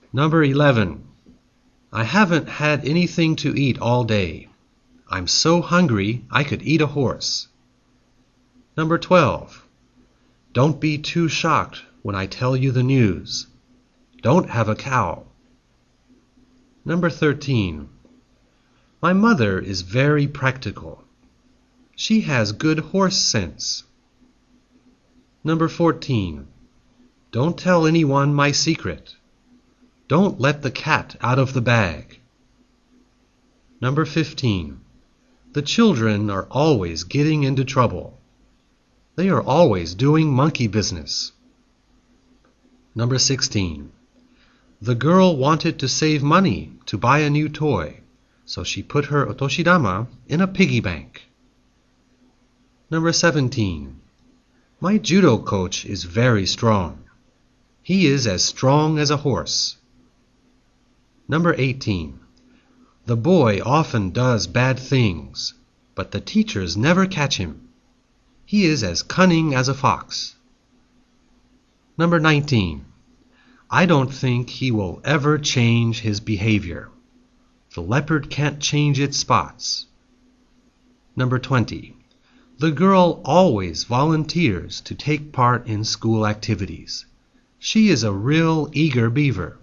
Number 11. I haven't had anything to eat all day. I'm so hungry I could eat a horse. Number 12. Don't be too shocked when I tell you the news. Don't have a cow. Number 13. My mother is very practical. She has good horse sense. Number 14. Don't tell anyone my secret. Don't let the cat out of the bag. Number 15. The children are always getting into trouble. They are always doing monkey business. Number 16. The girl wanted to save money to buy a new toy, so she put her otoshidama in a piggy bank. Number 17. My judo coach is very strong. He is as strong as a horse. Number 18. The boy often does bad things, but the teachers never catch him. He is as cunning as a fox. Number 19. I don't think he will ever change his behavior. The leopard can't change its spots. Number 20. The girl always volunteers to take part in school activities. She is a real eager beaver.